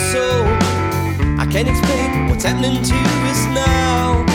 so I can't explain what's happening to us now.